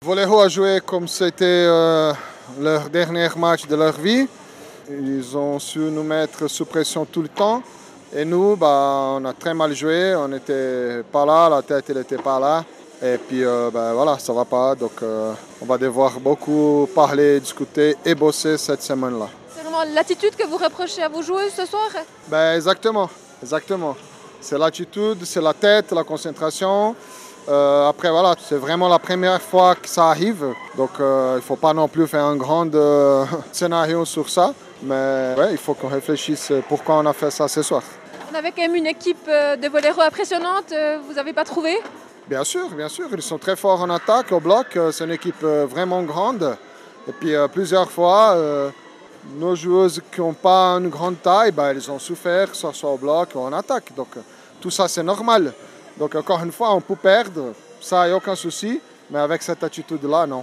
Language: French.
Valero a joué comme c'était leur dernier match de leur vie. Ils ont su nous mettre sous pression tout le temps. Et nous, on a très mal joué. On n'était pas là, la tête n'était pas là. Et puis voilà, ça va pas. Donc on va devoir beaucoup parler, discuter et bosser cette semaine-là. C'est vraiment l'attitude que vous reprochez à vos joueuses ce soir? Exactement, exactement. C'est l'attitude, c'est la tête, la concentration. Après, voilà, c'est vraiment la première fois que ça arrive. Donc, il ne faut pas non plus faire un grand scénario sur ça. Mais ouais, il faut qu'on réfléchisse pourquoi on a fait ça ce soir. On avait quand même une équipe de Valero impressionnante. Vous n'avez pas trouvé? Bien sûr, bien sûr. Ils sont très forts en attaque, au bloc. C'est une équipe vraiment grande. Et puis, plusieurs fois, nos joueuses qui n'ont pas une grande taille, elles ont souffert, que ce soit au bloc ou en attaque. Donc, tout ça, c'est normal. Donc, encore une fois, on peut perdre, ça, il n'y a aucun souci. Mais avec cette attitude-là, non.